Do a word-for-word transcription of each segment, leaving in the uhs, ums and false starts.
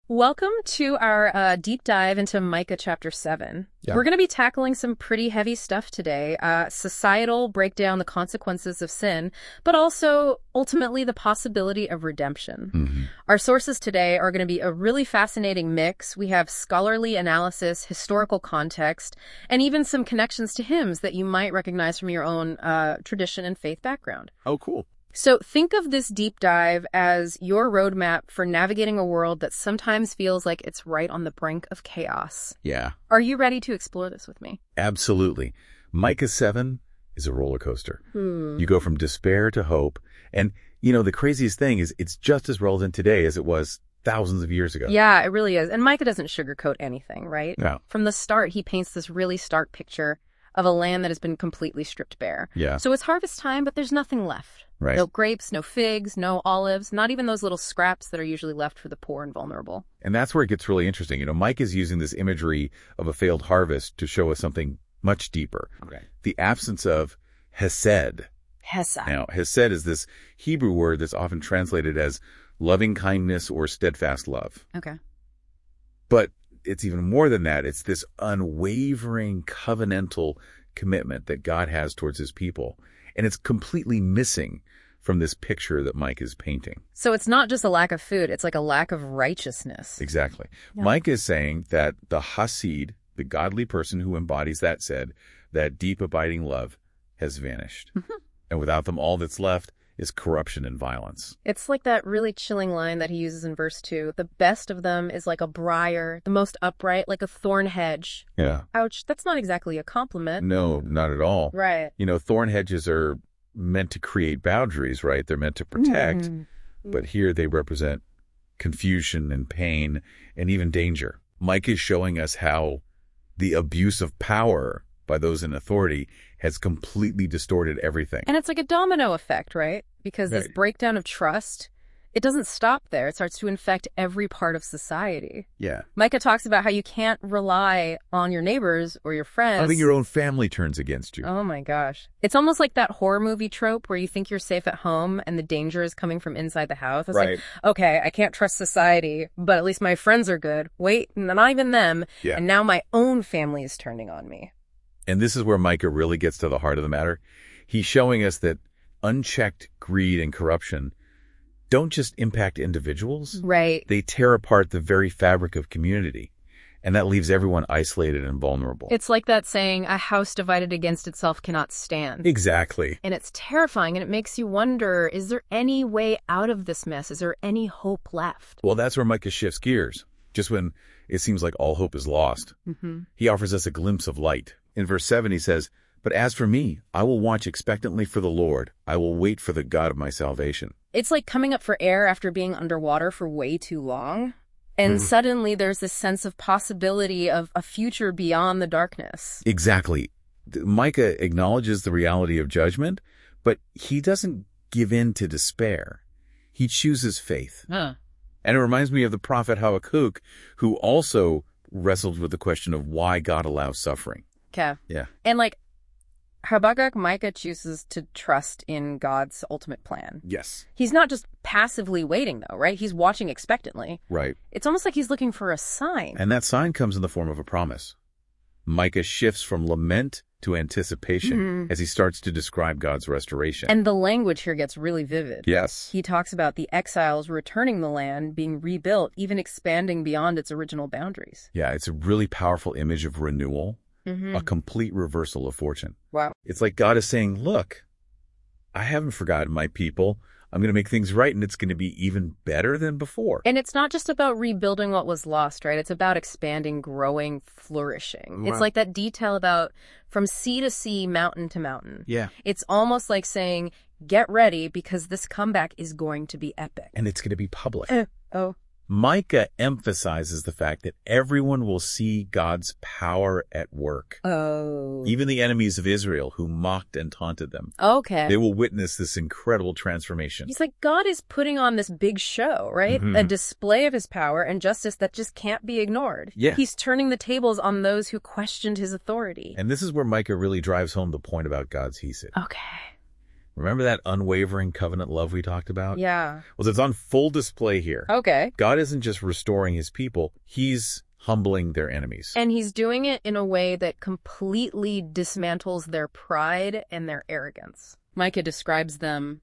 Welcome to our uh, deep dive into Micah chapter seven. Yeah. We're going to be tackling some pretty heavy stuff today. Uh, societal breakdown, the consequences of sin, but also ultimately the possibility of redemption. Mm-hmm. Our sources today are going to be a really fascinating mix. We have scholarly analysis, historical context, and even some connections to hymns that you might recognize from your own uh, tradition and faith background. Oh, cool. So think of this deep dive as your roadmap for navigating a world that sometimes feels like it's right on the brink of chaos. Yeah, Are you ready to explore this with me? absolutely. Micah seven is a roller coaster. Hmm. You go from despair to hope. And, you know, the craziest thing is it's just as relevant today as it was thousands of years ago. Yeah, it really is. And Micah doesn't sugarcoat anything, right? No. From the start, he paints this really stark picture of a land that has been completely stripped bare. Yeah. So it's harvest time, but there's nothing left. Right. No grapes, no figs, no olives, not even those little scraps that are usually left for the poor and vulnerable. And that's where it gets really interesting. You know, Mike is using this imagery of a failed harvest to show us something much deeper. Okay. The absence of hesed. Hesed. Now, hesed is this Hebrew word that's often translated as loving kindness or steadfast love. Okay. But it's even more than that. It's this unwavering covenantal commitment that God has towards his people. And it's completely missing from this picture that Mike is painting. So it's not just a lack of food, it's like a lack of righteousness. Exactly. Yeah. Mike is saying that the Hasid, the godly person who embodies that said, that deep abiding love has vanished. Mhm. And without them, all that's left is corruption and violence. It's like that really chilling line that he uses in verse two. The best of them is like a briar, the most upright, like a thorn hedge. Yeah. Ouch, that's not exactly a compliment. No, not at all. Right. You know, thorn hedges are meant to create boundaries, right? They're meant to protect. Mhm. But here they represent confusion and pain and even danger. Mike is showing us how the abuse of power by those in authority has completely distorted everything. And it's like a domino effect, right? Because this Right. breakdown of trust, it doesn't stop there. It starts to infect every part of society. Yeah. Micah talks about how you can't rely on your neighbors or your friends. I think your own family turns against you. Oh my gosh. It's almost like that horror movie trope where you think you're safe at home and the danger is coming from inside the house. It's Right. like, okay, I can't trust society, but at least my friends are good. Wait, not even them. Yeah. And now my own family is turning on me. And this is where Micah really gets to the heart of the matter. He's showing us that unchecked greed and corruption don't just impact individuals. Right. They tear apart the very fabric of community. And that leaves everyone isolated and vulnerable. It's like that saying, a house divided against itself cannot stand. Exactly. And it's terrifying, and it makes you wonder, is there any way out of this mess? Is there any hope left? Well, that's where Micah shifts gears. Just when it seems like all hope is lost, Mm-hmm. he offers us a glimpse of light. In verse seven, he says, "But as for me, I will watch expectantly for the Lord. I will wait for the God of my salvation." It's like coming up for air after being underwater for way too long. And Mhm. suddenly there's this sense of possibility of a future beyond the darkness. Exactly. Micah acknowledges the reality of judgment, but he doesn't give in to despair. He chooses faith. Huh. And it reminds me of the prophet Habakkuk, who also wrestled with the question of why God allows suffering. Okay. Yeah. And like Habakkuk, Micah chooses to trust in God's ultimate plan. Yes. He's not just passively waiting, though, right? He's watching expectantly. Right. It's almost like he's looking for a sign. And that sign comes in the form of a promise. Micah shifts from lament to anticipation Mhm. as he starts to describe God's restoration. And the language here gets really vivid. yes. He talks about the exiles returning the land, being rebuilt, even expanding beyond its original boundaries. Yeah, it's a really powerful image of renewal, Mm-hmm. a complete reversal of fortune. Wow. It's like God is saying, look, I haven't forgotten my people. I'm going to make things right, and it's going to be even better than before. And it's not just about rebuilding what was lost, right? It's about expanding, growing, flourishing. It's Wow. like that detail about from sea to sea, mountain to mountain. Yeah. It's almost like saying, get ready because this comeback is going to be epic. And it's going to be public. Eh, oh, Micah emphasizes the fact that everyone will see God's power at work. oh. Even the enemies of Israel who mocked and taunted them. Okay. They will witness this incredible transformation. He's like, God is putting on this big show, right? Mhm. A display of his power and justice that just can't be ignored. Yeah. He's turning the tables on those who questioned his authority. And this is where Micah really drives home the point about God's hesed. Okay. Remember that unwavering covenant love we talked about? Yeah. Well, it's on full display here. Okay. God isn't just restoring his people, he's humbling their enemies. And he's doing it in a way that completely dismantles their pride and their arrogance. Micah describes them,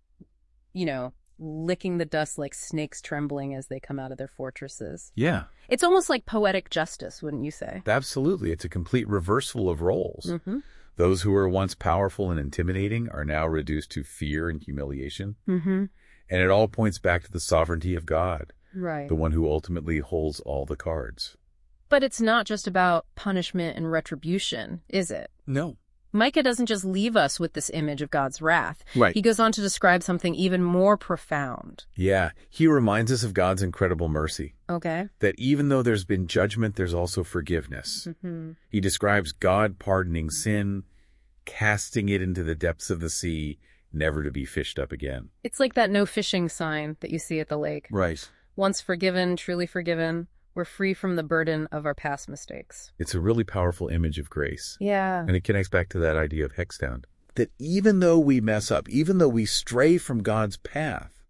you know, licking the dust like snakes trembling as they come out of their fortresses. Yeah. It's almost like poetic justice, wouldn't you say? Absolutely. It's a complete reversal of roles. Mm-hmm. Those who were once powerful and intimidating are now reduced to fear and humiliation. Mm-hmm. And it all points back to the sovereignty of God, Right. the one who ultimately holds all the cards. But it's not just about punishment and retribution, is it? No. Micah doesn't just leave us with this image of God's wrath. Right. He goes on to describe something even more profound. Yeah. He reminds us of God's incredible mercy. Okay. That even though there's been judgment, there's also forgiveness. Mm-hmm. He describes God pardoning sin, casting it into the depths of the sea, never to be fished up again. It's like that no fishing sign that you see at the lake. Right. Once forgiven, truly forgiven, we're free from the burden of our past mistakes. It's a really powerful image of grace. Yeah. And it connects back to that idea of Hextown. That even though we mess up, even though we stray from God's path,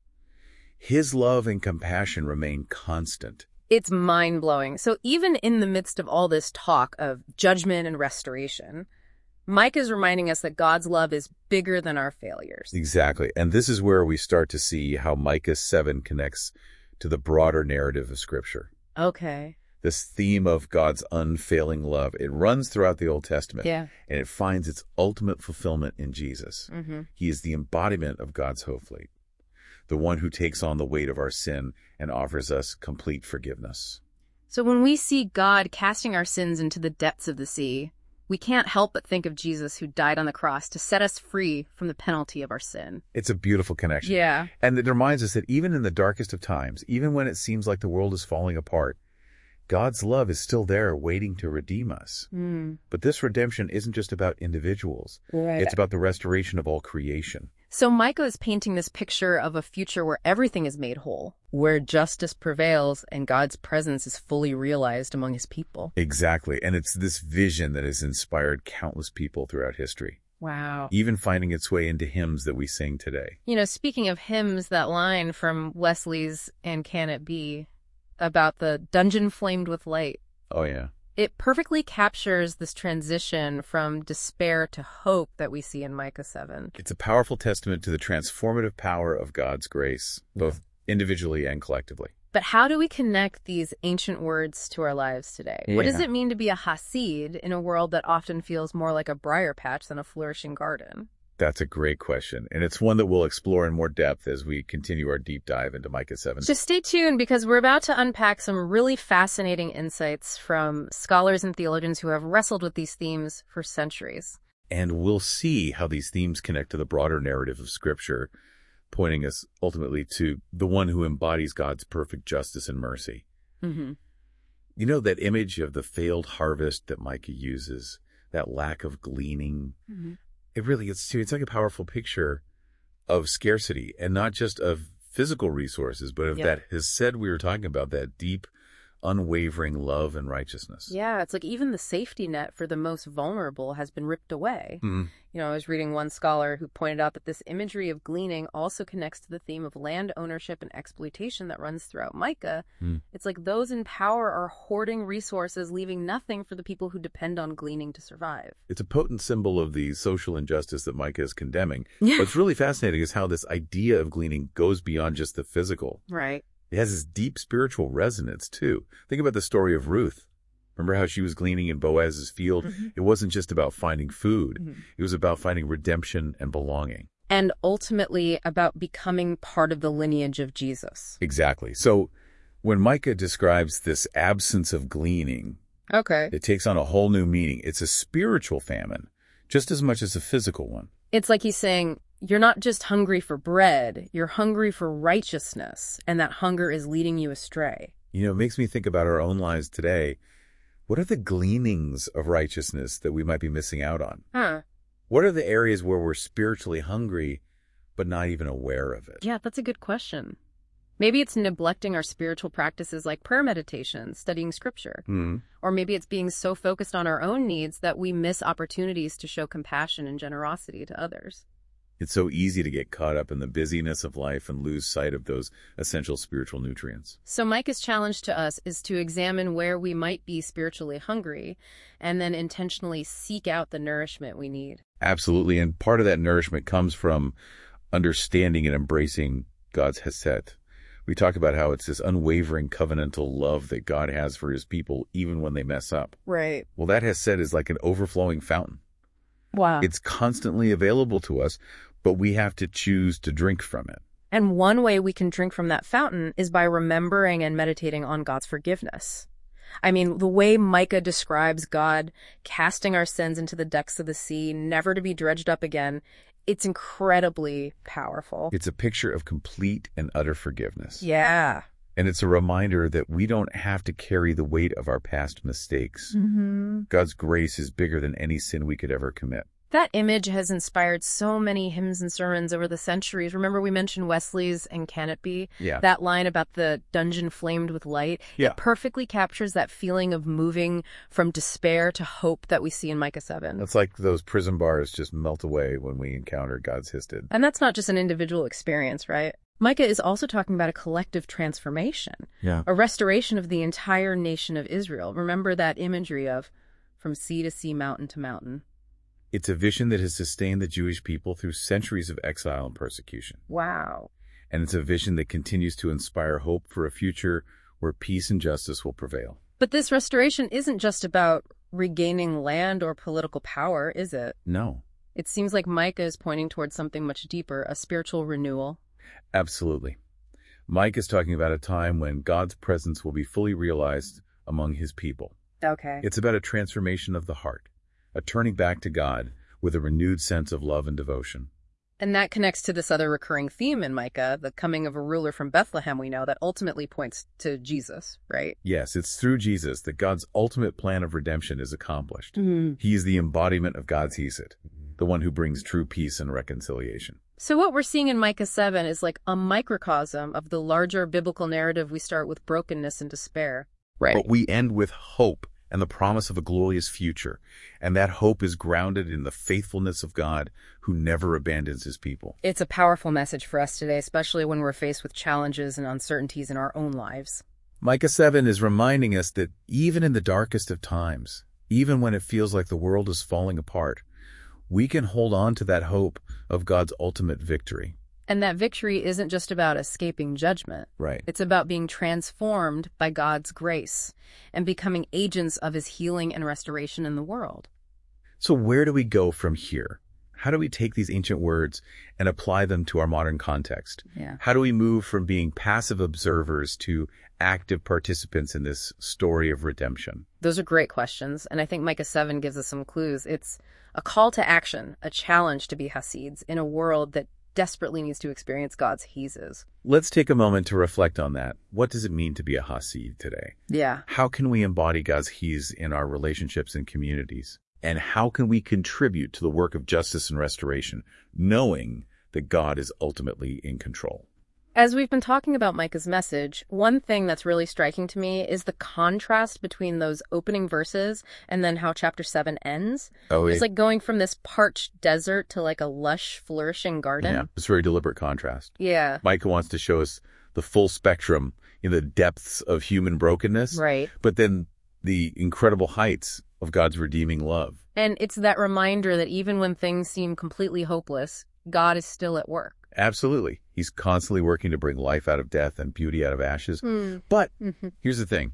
his love and compassion remain constant. It's mind-blowing. So even in the midst of all this talk of judgment and restoration, Micah is reminding us that God's love is bigger than our failures. Exactly. And this is where we start to see how Micah seven connects to the broader narrative of Scripture. Okay. This theme of God's unfailing love, it runs throughout the Old Testament. Yeah. And it finds its ultimate fulfillment in Jesus. Mm-hmm. He is the embodiment of God's Hoplite, the one who takes on the weight of our sin and offers us complete forgiveness. So when we see God casting our sins into the depths of the sea, we can't help but think of Jesus who died on the cross to set us free from the penalty of our sin. It's a beautiful connection. Yeah. And it reminds us that even in the darkest of times, even when it seems like the world is falling apart, God's love is still there waiting to redeem us. Mm. But this redemption isn't just about individuals. Right. It's about the restoration of all creation. So Micah is painting this picture of a future where everything is made whole, where justice prevails and God's presence is fully realized among his people. Exactly. And it's this vision that has inspired countless people throughout history, Wow. even finding its way into hymns that we sing today. You know, speaking of hymns, that line from Wesley's And Can It Be about the dungeon flamed with light, Oh, yeah. it perfectly captures this transition from despair to hope that we see in Micah seven. It's a powerful testament to the transformative power of God's grace, both individually and collectively. But how do we connect these ancient words to our lives today? What does Yeah. it mean to be a Hasid in a world that often feels more like a briar patch than a flourishing garden? That's a great question, and it's one that we'll explore in more depth as we continue our deep dive into Micah seven. Just stay tuned because we're about to unpack some really fascinating insights from scholars and theologians who have wrestled with these themes for centuries. And we'll see how these themes connect to the broader narrative of Scripture, pointing us ultimately to the one who embodies God's perfect justice and mercy. Mm-hmm. You know, that image of the failed harvest that Micah uses, that lack of gleaning, Mm-hmm. it really gets to, it's like a powerful picture of scarcity, and not just of physical resources, but of Yep. that has said we were talking about, that deep, unwavering love and righteousness. Yeah, it's like even the safety net for the most vulnerable has been ripped away. Mm. You know, I was reading one scholar who pointed out that this imagery of gleaning also connects to the theme of land ownership and exploitation that runs throughout Micah. Mm. It's like those in power are hoarding resources, leaving nothing for the people who depend on gleaning to survive. It's a potent symbol of the social injustice that Micah is condemning. Yeah. What's really fascinating is how this idea of gleaning goes beyond just the physical. Right. It has this deep spiritual resonance, too. Think about the story of Ruth. Remember how she was gleaning in Boaz's field? Mm-hmm. It wasn't just about finding food. Mm-hmm. It was about finding redemption and belonging. And ultimately about becoming part of the lineage of Jesus. Exactly. So when Micah describes this absence of gleaning, Okay. it takes on a whole new meaning. It's a spiritual famine, just as much as a physical one. It's like he's saying, you're not just hungry for bread, you're hungry for righteousness, and that hunger is leading you astray. You know, it makes me think about our own lives today. What are the gleanings of righteousness that we might be missing out on? Huh. What are the areas where we're spiritually hungry, but not even aware of it? Yeah, that's a good question. Maybe it's neglecting our spiritual practices like prayer meditation, studying scripture. Hmm. Or maybe it's being so focused on our own needs that we miss opportunities to show compassion and generosity to others. It's so easy to get caught up in the busyness of life and lose sight of those essential spiritual nutrients. So Micah's challenge to us is to examine where we might be spiritually hungry and then intentionally seek out the nourishment we need. Absolutely. And part of that nourishment comes from understanding and embracing God's hesed. We talk about how it's this unwavering covenantal love that God has for his people, even when they mess up. Right. Well, that hesed is like an overflowing fountain. Wow. It's constantly available to us, but we have to choose to drink from it. And one way we can drink from that fountain is by remembering and meditating on God's forgiveness. I mean, the way Micah describes God casting our sins into the depths of the sea, never to be dredged up again, it's incredibly powerful. It's a picture of complete and utter forgiveness. Yeah. And it's a reminder that we don't have to carry the weight of our past mistakes. Mm-hmm. God's grace is bigger than any sin we could ever commit. That image has inspired so many hymns and sermons over the centuries. Remember we mentioned Wesley's And Can It Be? Yeah. That line about the dungeon flamed with light. Yeah. It perfectly captures that feeling of moving from despair to hope that we see in Micah seven. It's like those prison bars just melt away when we encounter God's hesed. And that's not just an individual experience, right? Micah is also talking about a collective transformation, Yeah. a restoration of the entire nation of Israel. Remember that imagery of from sea to sea, mountain to mountain. It's a vision that has sustained the Jewish people through centuries of exile and persecution. Wow. And it's a vision that continues to inspire hope for a future where peace and justice will prevail. But this restoration isn't just about regaining land or political power, is it? No. It seems like Micah is pointing towards something much deeper, a spiritual renewal. Absolutely. Mike is talking about a time when God's presence will be fully realized among his people. Okay. It's about a transformation of the heart, a turning back to God with a renewed sense of love and devotion. And that connects to this other recurring theme in Micah, the coming of a ruler from Bethlehem, we know, that ultimately points to Jesus, right? Yes, it's through Jesus that God's ultimate plan of redemption is accomplished. Mm-hmm. He is the embodiment of God's hesed, the one who brings true peace and reconciliation. So what we're seeing in Micah seven is like a microcosm of the larger biblical narrative. We start with brokenness and despair. Right. But we end with hope and the promise of a glorious future. And that hope is grounded in the faithfulness of God, who never abandons his people. It's a powerful message for us today, especially when we're faced with challenges and uncertainties in our own lives. Micah seven is reminding us that even in the darkest of times, even when it feels like the world is falling apart, we can hold on to that hope of God's ultimate victory. And that victory isn't just about escaping judgment. Right. It's about being transformed by God's grace and becoming agents of his healing and restoration in the world. So where do we go from here? How do we take these ancient words and apply them to our modern context? Yeah. How do we move from being passive observers to active participants in this story of redemption? Those are great questions, and I think Micah seven gives us some clues. It's a call to action, a challenge to be Hasids in a world that desperately needs to experience God's Hesed. Let's take a moment to reflect on that. What does it mean to be a Hasid today? Yeah. How can we embody God's Hesed in our relationships and communities? And how can we contribute to the work of justice and restoration, knowing that God is ultimately in control? As we've been talking about Micah's message, one thing that's really striking to me is the contrast between those opening verses and then how chapter seven ends. Oh, It's like going from this parched desert to like a lush, flourishing garden. Yeah, it's a very deliberate contrast. Yeah. Micah wants to show us the full spectrum in the depths of human brokenness, Right. but then the incredible heights of God's redeeming love. And it's that reminder that even when things seem completely hopeless, God is still at work. Absolutely. He's constantly working to bring life out of death and beauty out of ashes. Mm. But Mm-hmm. here's the thing.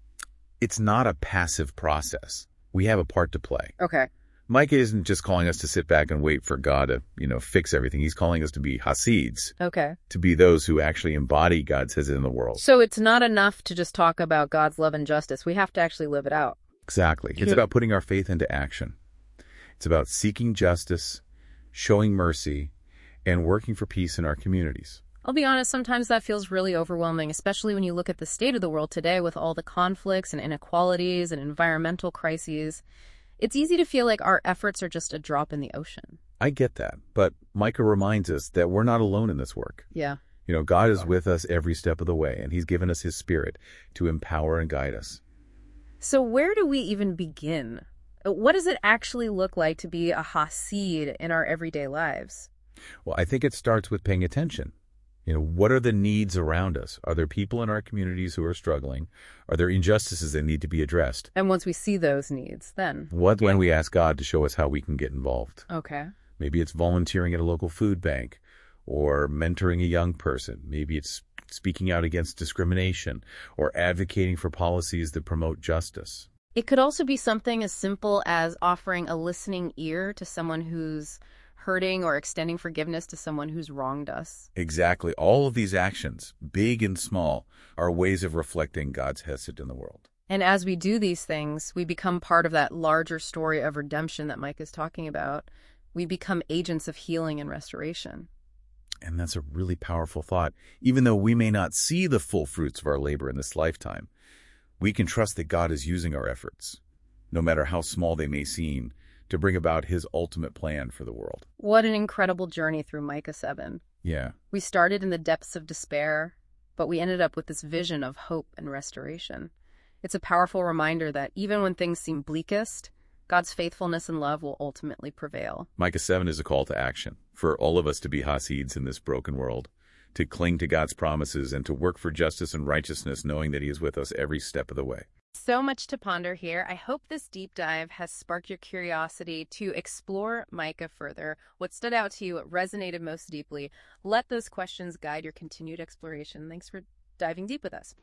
It's not a passive process. We have a part to play. Okay. Micah isn't just calling us to sit back and wait for God to, you know, fix everything. He's calling us to be Hasids, Okay. to be those who actually embody God's hesed in the world. So it's not enough to just talk about God's love and justice. We have to actually live it out. Exactly. It's Yeah. about putting our faith into action. It's about seeking justice, showing mercy, and working for peace in our communities. I'll be honest, sometimes that feels really overwhelming, especially when you look at the state of the world today with all the conflicts and inequalities and environmental crises. It's easy to feel like our efforts are just a drop in the ocean. I get that, but Micah reminds us that we're not alone in this work. Yeah. You know, God is with us every step of the way, and he's given us his spirit to empower and guide us. So where do we even begin? What does it actually look like to be a Hasid in our everyday lives? Well, I think it starts with paying attention. You know, what are the needs around us? Are there people in our communities who are struggling? Are there injustices that need to be addressed? And once we see those needs, then? What when we ask God to show us how we can get involved? Okay. Maybe it's volunteering at a local food bank or mentoring a young person. Maybe it's speaking out against discrimination or advocating for policies that promote justice. It could also be something as simple as offering a listening ear to someone who's hurting or extending forgiveness to someone who's wronged us. Exactly. All of these actions, big and small, are ways of reflecting God's hesed in the world. And as we do these things, we become part of that larger story of redemption that Mike is talking about. We become agents of healing and restoration. And that's a really powerful thought. Even though we may not see the full fruits of our labor in this lifetime, we can trust that God is using our efforts, no matter how small they may seem, to bring about his ultimate plan for the world. What an incredible journey through Micah seven. Yeah. We started in the depths of despair, but we ended up with this vision of hope and restoration. It's a powerful reminder that even when things seem bleakest, God's faithfulness and love will ultimately prevail. Micah seven is a call to action for all of us to be Hasids in this broken world, to cling to God's promises and to work for justice and righteousness, knowing that he is with us every step of the way. So much to ponder here. I hope this deep dive has sparked your curiosity to explore Micah further. What stood out to you, what resonated most deeply? Let those questions guide your continued exploration. Thanks for diving deep with us.